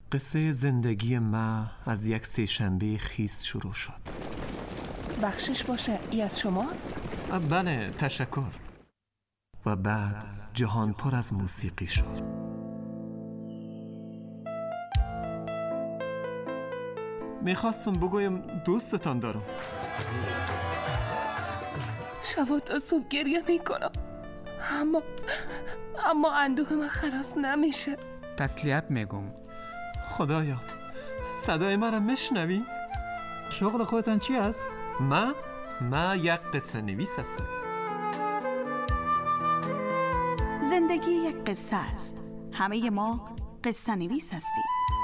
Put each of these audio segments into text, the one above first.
قصه زندگی ما از یک سه‌شنبه خیس شروع شد. بخشش باشه، ای از شماست؟ بله، تشکر. و بعد جهان پر از موسیقی شد. میخواستم بگویم دوستتان دارم. شب تا صبح گریه میکنم، اما اندوه من خلاص نمیشه. تسلیت میگم. خدایا، صدای من را میشنوی؟ شغل خودتان چی است؟ من یک قصه نویس هستم. زندگی یک قصه است. همه ما قصه نویس هستیم.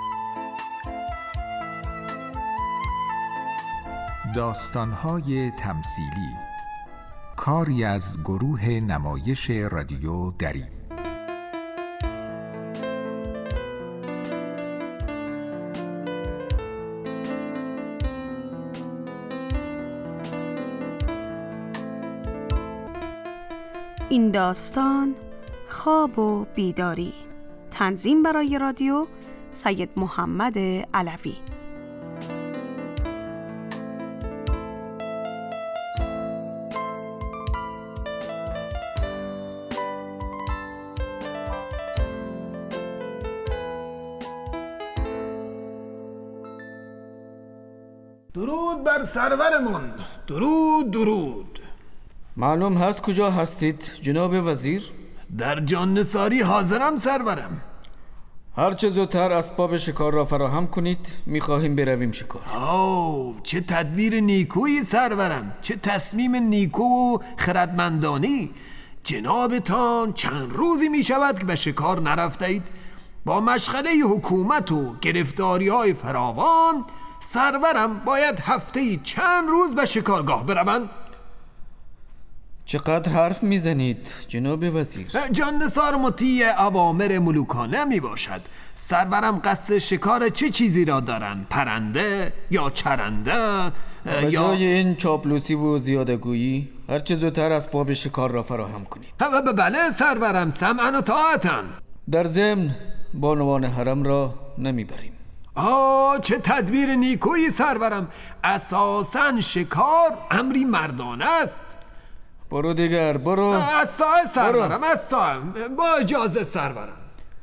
داستان‌های تمثیلی، کاری از گروه نمایش رادیو دری. این داستان خواب و بیداری. تنظیم برای رادیو سید محمد علوی. درود بر سرورمان. درود. معلوم هست کجا هستید جناب وزیر؟ در جاننثاری حاضرم سرورم. هر چه زودتر اسباب شکار را فراهم کنید، می‌خواهیم برویم شکار. چه تدبیر نیکویی سرورم، چه تصمیم نیکو و خردمندانه. جنابتان چند روزی می شود که به شکار نرفته اید. با مشغله حکومت و گرفتاری‌های فراوان سرورم باید هفته‌ای چند روز به شکارگاه بروند. چقدر حرف میزنید جناب وزیر؟ جاننثار مطیع اوامر ملوکانه می باشد. سرورم قصد شکار چه چیزی را دارند؟ پرنده یا چرنده؟ به جای این چاپلوسی و زیادگویی هر چه زودتر اسباب شکار را فراهم کنید. بله سرورم، سمعا و طاعتا. در ضمن بانوان حرم را نمیبریم. چه تدبیر نیکویی سرورم. اساساً شکار امری مردانه است. برو دیگر، برو. از سایه سرورم، از سایه. با اجازه سرورم.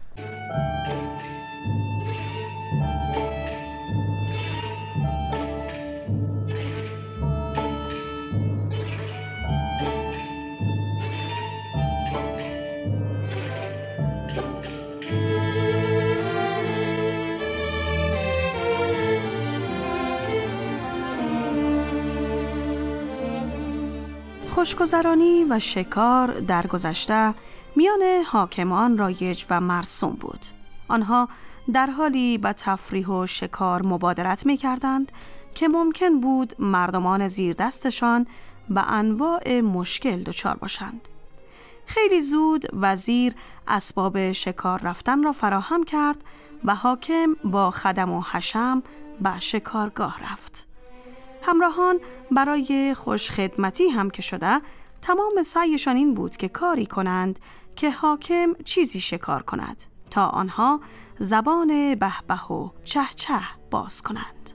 خوشگذرانی و شکار در گذشته میان حاکمان رایج و مرسوم بود. آنها در حالی به تفریح و شکار مبادرت می کردند که ممکن بود مردمان زیر دستشان به انواع مشکل دچار باشند. خیلی زود وزیر اسباب شکار رفتن را فراهم کرد و حاکم با خدم و حشم به شکارگاه رفت. همراهان برای خوشخدمتی هم که شده، تمام سعیشان این بود که کاری کنند که حاکم چیزی شکار کند تا آنها زبان به به و چه چه باز کنند.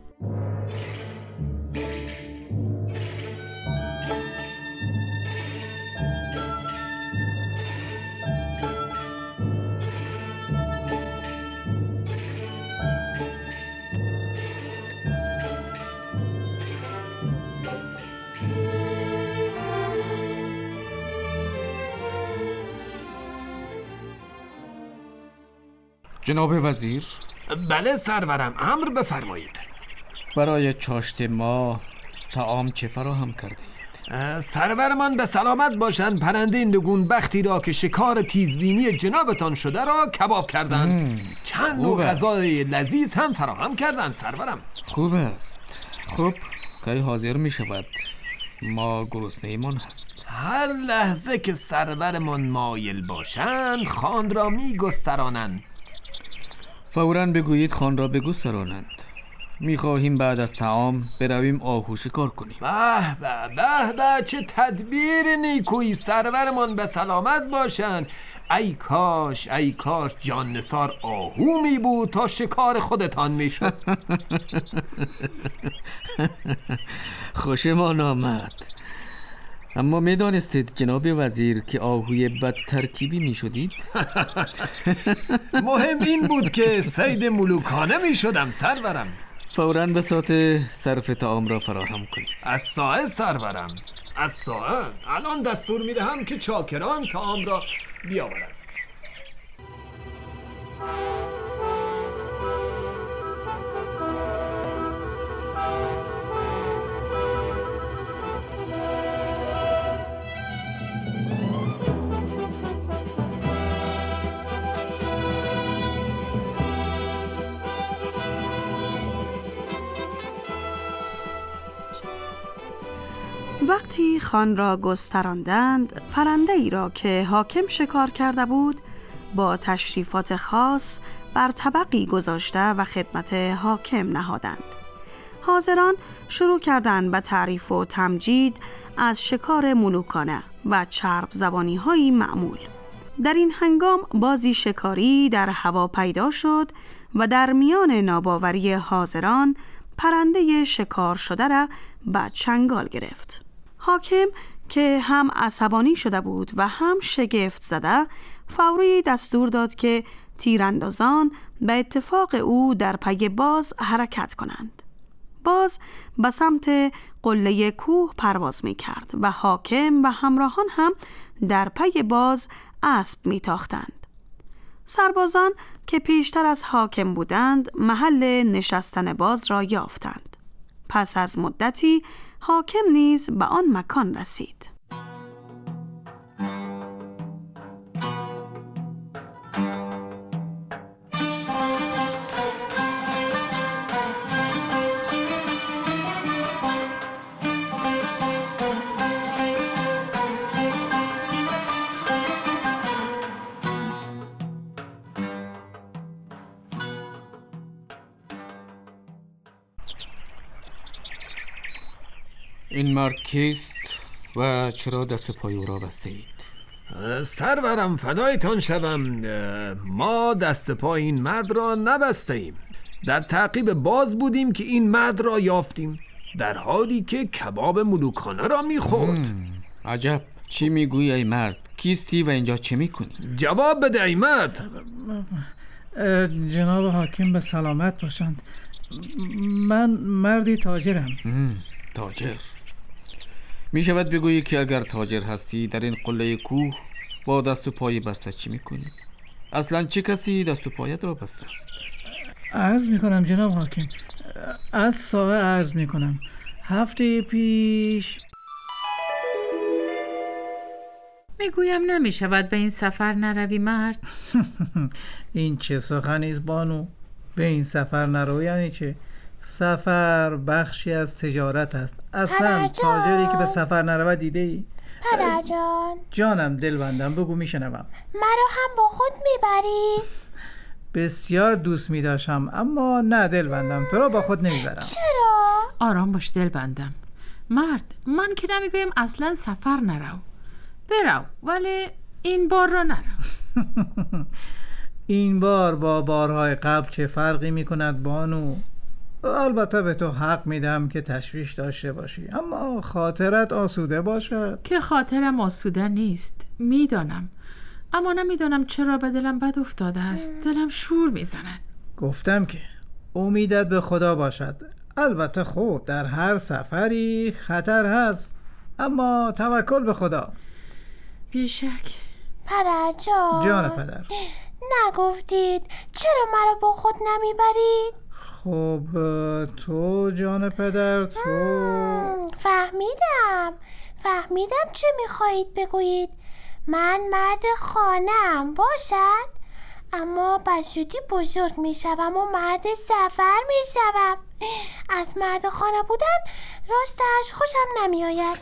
جناب وزیر؟ بله سرورم، امر بفرمایید. برای چاشت ما طعام چه فراهم کردید؟ سرورمان به سلامت باشند. پرنده نگون بختی را که شکار تیزبینی جنابتان شده را کباب کردند. چند نوع غذای لذیذ هم فراهم کردند سرورم. خوب است. خب کی حاضر می شود؟ ما گرسنه ایمان هست. هر لحظه که سرورمان مایل باشند خوان را می گسترانند. فوراً بگویید خوان را بگسترانند. میخواهیم بعد از طعام برویم آهو شکار کنیم. به به به به، چه تدبیر نیکویی. سرورمان به سلامت باشن. ای کاش جان نثار آهو می بود تا شکار خودتان می شد. خوشمان آمد. اما می دانستید جناب وزیر که آهوی بد ترکیبی می شدید؟ مهم این بود که صید ملوکانه می شدم سرورم. فوراً بساط صرف طعام را فراهم کنید. از ساعه سرورم، از ساعه. الان دستور می دهم که چاکران طعام را بیاورند. وقتی خوان را گستراندند، پرنده ای را که حاکم شکار کرده بود با تشریفات خاص بر طبقی گذاشته و خدمت حاکم نهادند. حاضران شروع کردند به تعریف و تمجید از شکار ملوکانه و چرب زبانی های معمول. در این هنگام بازی شکاری در هوا پیدا شد و در میان ناباوری حاضران پرنده شکار شده را به چنگال گرفت. حاکم که هم عصبانی شده بود و هم شگفت زده، فوری دستور داد که تیراندازان به اتفاق او در پی باز حرکت کنند. باز به سمت قله کوه پرواز می کرد و حاکم و همراهان هم در پی باز اسب می تاختند. سربازان که پیشتر از حاکم بودند محل نشستن باز را یافتند. پس از مدتی حاکم نیز به آن مکان رسید. این مرد کیست و چرا دست پای او را بسته اید؟ سرورم فدایتان شوم. ما دست پای این مرد را نبسته ایم. در تعقیب باز بودیم که این مرد را یافتیم در حالی که کباب ملوکانه را میخورد. عجب. چی میگویی ای مرد؟ کیستی و اینجا چه میکنی؟ جواب بده ای مرد. جناب حاکم به سلامت باشند. من مردی تاجرم. تاجر؟ می شود بگویی که اگر تاجر هستی در این قله کوه با دست و پای بسته چی میکنی؟ اصلا چه کسی دست و پایت را بسته است؟ عرض میکنم جناب حاکم، از ساعه عرض میکنم. هفته پیش میگویم نمیشود به این سفر نروی مرد. این چه سخنیست بانو؟ به این سفر نرو یعنی چه؟ سفر بخشی از تجارت است. اصلا تاجری که به سفر نرود دیده ای؟ پدر جان. جانم دلبندم، بگو میشنوم. مرا هم با خود میبری؟ بسیار دوست میداشتم اما نه دلبندم، تو را با خود نمیبرم. چرا؟ آرام باش دلبندم. مرد، من که نمیگویم اصلا سفر نرو. برو، ولی این بار را نرو. این بار با بارهای قبل چه فرقی میکند بانو؟ البته به تو حق میدم که تشویش داشته باشی، اما خاطرت آسوده باشد. که خاطرم آسوده نیست، میدانم، اما نمیدانم چرا به دلم بد افتاده است. دلم شور میزند. گفتم که امیدت به خدا باشد. البته خب در هر سفری خطر هست، اما توکل به خدا. بیشک. پدر جان. جان پدر. نگفتید چرا مرا با خود نمیبرید؟ خب تو جان پدر تو فهمیدم چه میخواهید بگویید. من مرد خانه‌ام باشد، اما بزودی بزرگ میشوم و مرد سفر میشوم. از مرد خانه بودن راستش خوشم نمیآید.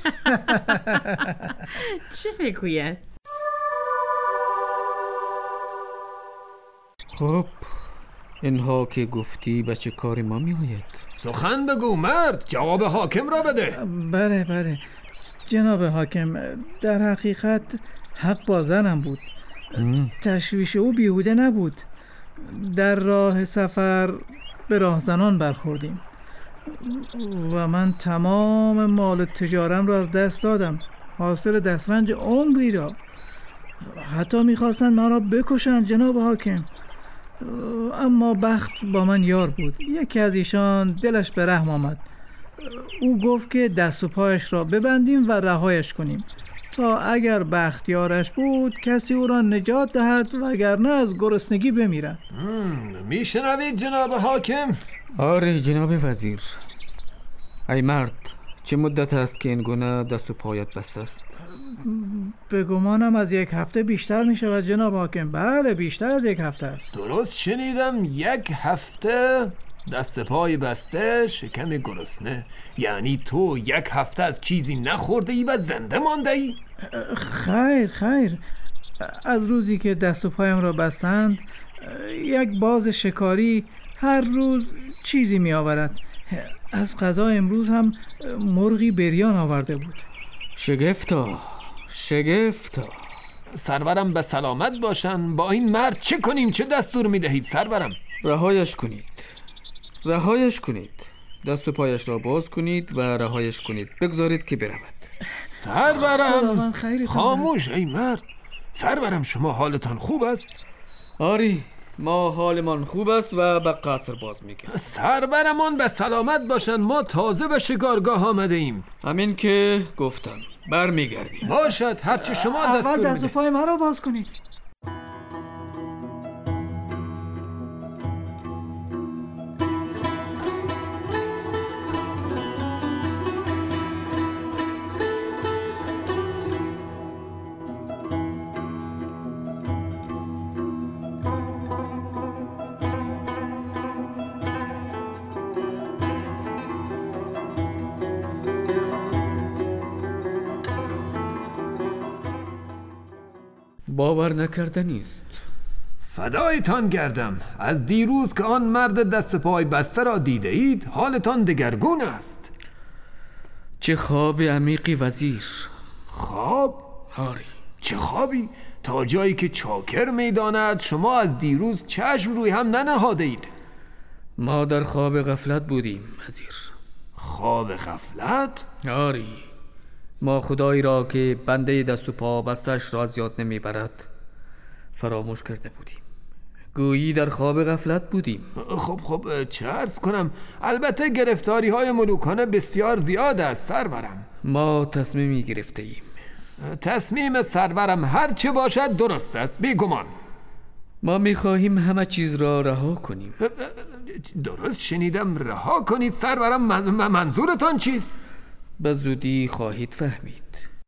چه میگوید؟ خب اینها که گفتی به چه کاری ما می آید؟ سخن بگو مرد، جواب حاکم را بده. بله جناب حاکم، در حقیقت حق با زنم بود. تشویش او بیهوده نبود. در راه سفر به راهزنان برخوردیم و من تمام مال تجارم را از دست دادم، حاصل دسترنج عمری را. حتی میخواستند من را بکشند جناب حاکم، اما بخت با من یار بود. یکی از ایشان دلش به رحم آمد. او گفت که دست و پایش را ببندیم و رهایش کنیم تا اگر بخت یارش بود کسی او را نجات دهد و اگر نه از گرسنگی بمیرد. میشنوید جناب حاکم؟ آره جناب وزیر. ای مرد، چه مدت است که این گونه دست و پایت بسته است؟ به گمانم از 1 هفته بیشتر می شود جناب حاکم. بله بیشتر از 1 هفته است. درست شنیدم؟ 1 هفته دست پای بسته، شکم گرسنه. یعنی تو 1 هفته از چیزی نخورده ای و زنده مانده ای؟ خیر از روزی که دست و پایم را بستند 1 باز شکاری هر روز چیزی می آورد. از قضا امروز هم مرغی بریان آورده بود. شگفتا. سرورم به سلامت باشن. با این مرد چه کنیم؟ چه دستور می دهید سرورم؟ رهایش کنید. دست و پایش را باز کنید و رهایش کنید. بگذارید که برود. سرورم خاموش ای مرد. سرورم شما حالتان خوب است؟ آری ما حالمان خوب است و به قصر باز میگردیم. سرورمان به سلامت باشن. ما تازه به شکارگاه آمده ایم. همین که گفتم برمیگردیم. باشد هرچی شما دستور میده. اول دست و پای ما را باز کنید. باور نکردنی است. فدایتان گردم. از دیروز که آن مرد دست پای بسته را دیده اید حالتان دگرگون است. چه خواب عمیقی وزیر. خواب؟ آری. چه خوابی؟ تا جایی که چاکر میداند شما از دیروز چشم روی هم ننهاده اید. ما در خواب غفلت بودیم وزیر. خواب غفلت؟ آری. ما خدایی را که بنده دست و پا بستش را از یاد نمیبرد فراموش کرده بودیم. گویی در خواب غفلت بودیم. خب چه عرض کنم؟ البته گرفتاری های ملوکانه بسیار زیاد است سرورم. ما تصمیمی گرفته ایم. تصمیم سرورم هر چه باشد درست است بیگمان. ما میخواهیم همه چیز را رها کنیم. درست شنیدم رها کنید سرورم؟ منظورتان چیست؟ به زودی خواهید فهمید.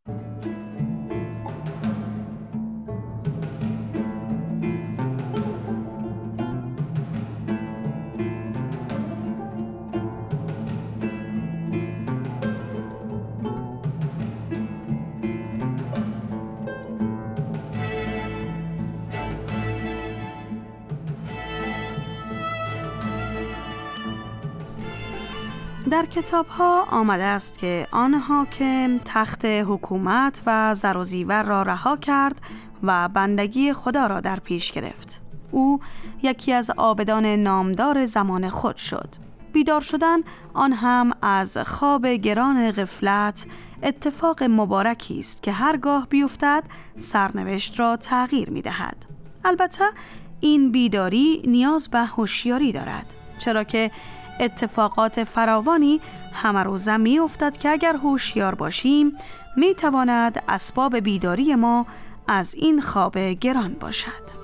در کتاب‌ها آمده است که آن حاکم تخت حکومت و زر و زیور را رها کرد و بندگی خدا را در پیش گرفت. او یکی از عابدان نامدار زمان خود شد. بیدار شدن آن هم از خواب گران غفلت اتفاق مبارکی است که هرگاه بیفتد سرنوشت را تغییر می‌دهد. البته این بیداری نیاز به هوشیاری دارد، چرا که اتفاقات فراوانی همه روزه می افتد که اگر هوشیار باشیم می تواند اسباب بیداری ما از این خواب گران باشد.